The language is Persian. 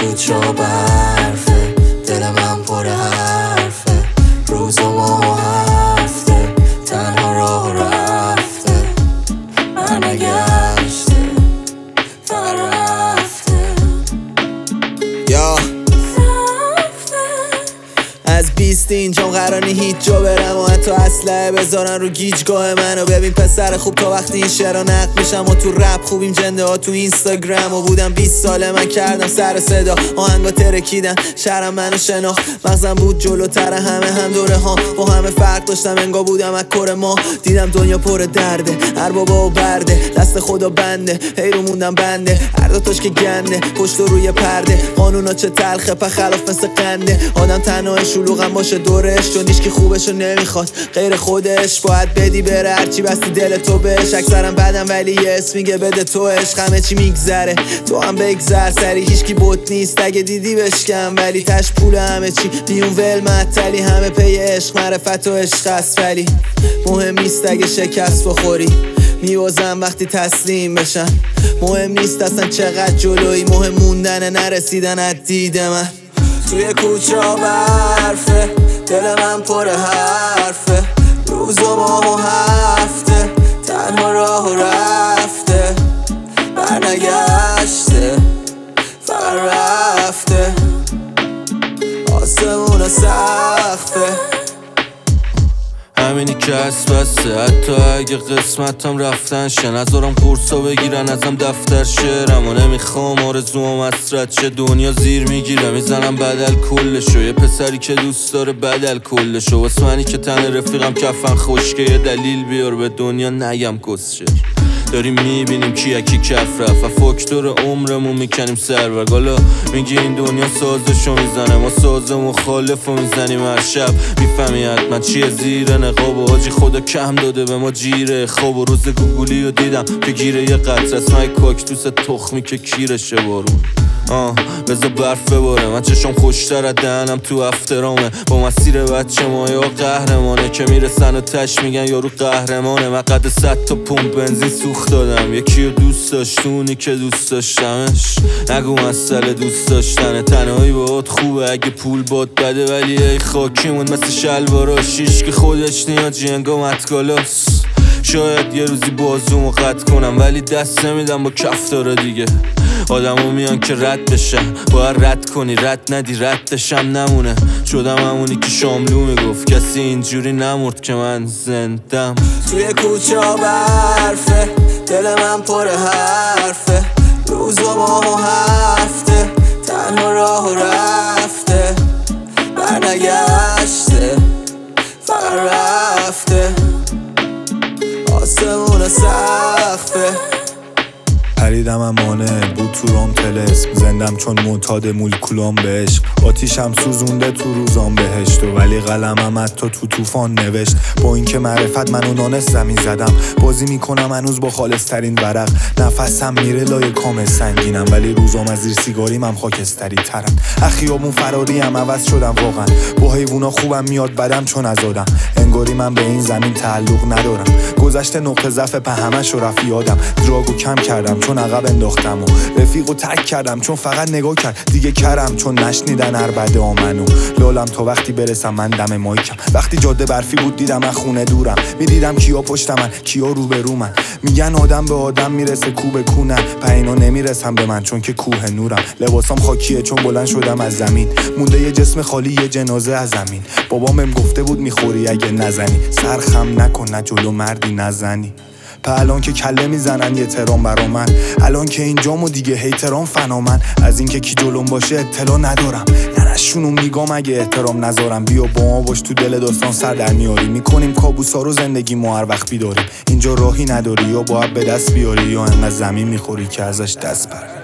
کوچه و برفه، دل من پر حرفه، روز و ماه و هفته، تنها راه رفته، برنگشته، فقط رفته. از 20 اینجام قرار نی هیچ جا برم و حتی اسلحه بذارن رو گیجگاه منو. ببین پسر خوب، تا وقتی این شعرها نقد میشم و تو رپ خوبیم، جنده ها تو اینستاگرام و بودم 20 ساله من کردم سر صدا، آهنگا ترکیدن، شهرم منو شناخت، مغزم بود جلوتر همه، هم دوره ها با همه فرق داشتم، انگار بودم از کره ما. دیدم دنیا پر درده، هر بابا و برده، دست خدا بنده، هی رو موندم بنده، هر دوتاش که گنده، پشت و روی پرده، قانونا چه تلخه په خلاف مثل قنده، آدم تنها شلوغم باشه دورش، چون هیچکی خوبشو نمیخواد غیر خودش، باید بدی بره هرچی بستی دل تو بهش. اکثرم بدم ولی یه اسم میگه بده تو عشق، همه چی میگذره تو هم بگذر سری، هیچکی بوت نیست اگه دیدی بشکم، ولی تش پول همه چی بیون ول معطلی، همه پی عشق معرفت و عشق است، ولی مهم نیست اگه شکست بخوری، میوازم وقتی تسلیم بشن، مهم نیست اصلا چقدر جلوی، مهم موندن نرسیدن از دید من. توی کوچه و برفه، دل من پر حرفه، روز و ماه و هفته، تنها راه رفته، برنگشته، فقط رفته، آسمون سخته، همینی که هست بسته، حتی اگه قسمتم رفتن شه، نذارم قرصا بگیرن ازم دفتر شعرم و نمیخوام آرزوام اسرت شه، دنیا زیر میگیره میزنم بدل کلشو، یه پسری که دوست داره بدل کلشو، واسه منی که تن رفیقم کفن خشکه، یه دلیل بیار به دنیا نگم کسشه. داریم میبینیم کیه کی کف رفت و فاکتور عمرمون میکنیم سرور، حالا میگی این دنیا سازشو میزنه، ما ساز مخالفو میزنیم هر شب، میفهمی حتما چیه زیر نقاب و حاجی خدا کم داده به ما جیره خواب، و روز گوگولی رو دیدم که گیره یه قطره اسمای کاکتوس تخمی که کیرشه بارون، بذار برف بباره، من چشم خوشتر از دهنم تو افترامه، با مسیر بچه ما یا قهرمانه که میرسن و تش میگن یارو قهرمانه، من قد 100 تا پمپ بنزین سوخت دادم، یکی رو دوست داشتونی که دوست داشتمش، نگو مسئله دوست داشتنه، تنهایی باهات خوبه اگه پول باد بده، ولی ای خاکیمون مثل شلوارا شیش که خودش نیاد جنگا متکالاس، شاید یه روزی بازومو قطع کنم ولی دست نمیدم با کفتارا دیگه، آدمو میان که رد بشن، باید رد کنی رد ندی ردشم نمونه، شدم همونی که شاملو میگفت کسی اینجوری نمرد که من زندم. توی کوچه و برفه، دل من پر حرفه، روز و ماه و هفته، تنها راه رفته، برنگشته، فقط رفته، آسمون سخته. پریدم امانه بود تو رام تلسم، زندم چون معتاد مولکولام به عشق، آتیشم سوزونده تو روزام بهشت، ولی قلمم حتی تو طوفان نوشت، با اینکه معرفت منو نانست زمین زدم، بازی میکنم هنوز با خالصترین ورق، نفسم میره لای کام سنگینم، ولی روزام از زیر سیگاریم هم خاکستری ترم، اخیابون فراریم عوض شدم واقعا، با حیوونا خوبم میاد بدم چون ازادم، انگاری من به این زمین تعلق ندارم، گذشته نقطه ضعف په همش رفت یادم، دراگو کم کردم چون عقب انداختم و رفیقو تک کردم چون فقط نگاه کرد دیگه کرم، چون نشنیدن عربده آمنو لالم تا وقتی برسم من دم مایکم، وقتی جاده برفی بود دیدم از خونه دورم، میدیدم کیا پشت من کیا روبرو من، میگن آدم به آدم میرسه کوب کونه، پینا نمیرسم به من چون که کوه نورم، لباسام خاکیه چون بلند شدم از زمین، مونده یه جسم خالی یه جنازه از زمین، بابام بهم گفته بود میخوری اگه نزنی، سرخم نکن نه جلو مردی نزنی، الان که کله میزنن یه ترام برا من، الان که اینجام و دیگه هیترام فنا، من از اینکه کی جلوم باشه اطلاع ندارم، نرشونو میگم اگه احترام نذارم، بیا با ما باش تو دل داستان سر در میاری، میکنیم کابوسا رو زندگی ما هر وقت بیداریم، اینجا راهی نداری یا باید به دست بیاری یا انقدر زمین میخوری که ازش دست بر